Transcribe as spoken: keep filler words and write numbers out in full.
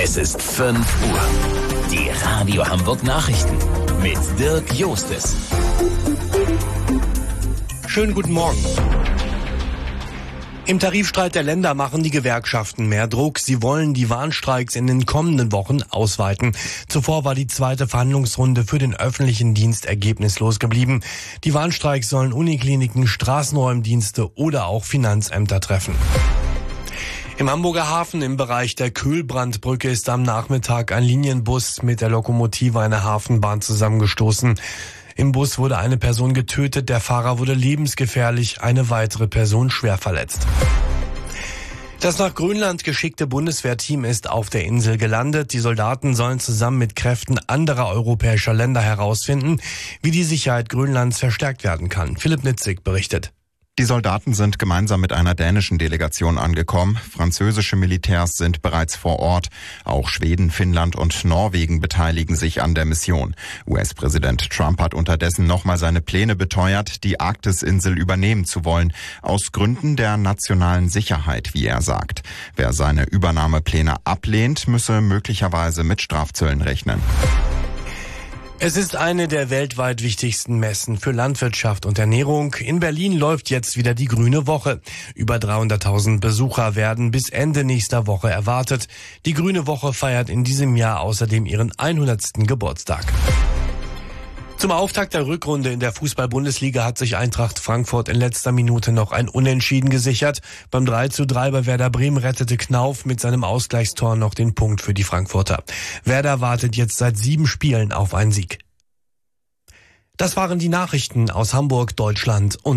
Es ist fünf Uhr. Die Radio Hamburg Nachrichten mit Dirk Jostes. Schönen guten Morgen. Im Tarifstreit der Länder machen die Gewerkschaften mehr Druck. Sie wollen die Warnstreiks in den kommenden Wochen ausweiten. Zuvor war die zweite Verhandlungsrunde für den öffentlichen Dienst ergebnislos geblieben. Die Warnstreiks sollen Unikliniken, Straßenräumdienste oder auch Finanzämter treffen. Im Hamburger Hafen im Bereich der Kühlbrandbrücke ist am Nachmittag ein Linienbus mit der Lokomotive einer Hafenbahn zusammengestoßen. Im Bus wurde eine Person getötet, der Fahrer wurde lebensgefährlich, eine weitere Person schwer verletzt. Das nach Grönland geschickte Bundeswehrteam ist auf der Insel gelandet. Die Soldaten sollen zusammen mit Kräften anderer europäischer Länder herausfinden, wie die Sicherheit Grönlands verstärkt werden kann. Philipp Nitzig berichtet. Die Soldaten sind gemeinsam mit einer dänischen Delegation angekommen. Französische Militärs sind bereits vor Ort. Auch Schweden, Finnland und Norwegen beteiligen sich an der Mission. U S-Präsident Trump hat unterdessen nochmal seine Pläne beteuert, die Arktisinsel übernehmen zu wollen. Aus Gründen der nationalen Sicherheit, wie er sagt. Wer seine Übernahmepläne ablehnt, müsse möglicherweise mit Strafzöllen rechnen. Es ist eine der weltweit wichtigsten Messen für Landwirtschaft und Ernährung. In Berlin läuft jetzt wieder die Grüne Woche. Über dreihunderttausend Besucher werden bis Ende nächster Woche erwartet. Die Grüne Woche feiert in diesem Jahr außerdem ihren hundertsten Geburtstag. Zum Auftakt der Rückrunde in der Fußball-Bundesliga hat sich Eintracht Frankfurt in letzter Minute noch ein Unentschieden gesichert. Beim drei zu drei bei Werder Bremen rettete Knauf mit seinem Ausgleichstor noch den Punkt für die Frankfurter. Werder wartet jetzt seit sieben Spielen auf einen Sieg. Das waren die Nachrichten aus Hamburg, Deutschland und